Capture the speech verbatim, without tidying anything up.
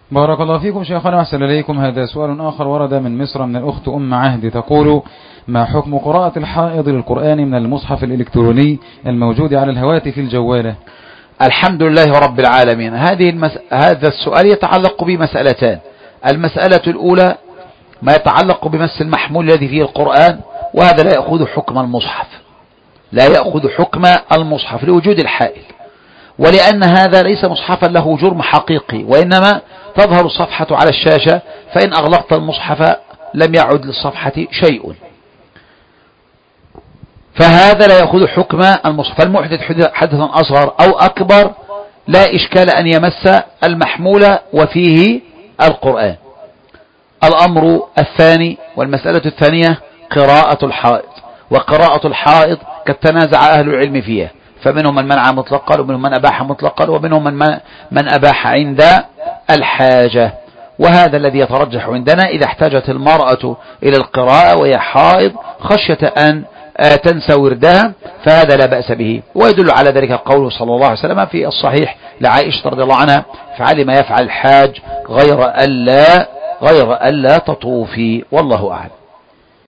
بارك الله فيكم شيخنا وأحسن إليكم. هذا سؤال آخر ورد من مصر من الأخت أم عهد، تقول: ما حكم قراءة الحائض للقرآن من المصحف الإلكتروني الموجود على الهواتف الجوالة؟ الحمد لله رب العالمين. هذه المس... هذا السؤال يتعلق بمسألتان. المسألة الأولى ما يتعلق بمس المحمول الذي فيه القرآن، وهذا لا يأخذ حكم المصحف، لا يأخذ حكم المصحف لوجود الحائل، ولأن هذا ليس مصحفا له جرم حقيقي، وإنما تظهر الصفحة على الشاشة، فإن أغلقت المصحف لم يعد للصفحة شيء، فهذا لا يأخذ حكم المصحف. فالمحدث حدثا أصغر أو أكبر لا إشكال أن يمس المحمول وفيه القرآن. الأمر الثاني والمسألة الثانية قراءة الحائض، وقراءة الحائض قد تنازع أهل العلم فيها، فمنهم من منع مطلقا ومنهم من أباح مطلقا ومنهم من من أباح عند الحاجة، وهذا الذي يترجح عندنا إذا احتاجت المرأة إلى القراءة وهي حائض خشية أن تنسى وردها فهذا لا بأس به. ويدل على ذلك قوله صلى الله عليه وسلم في الصحيح لعائشة رضي الله عنها: فعل ما يفعل الحاج غير ألا غير ألا تطوفي، والله أعلم.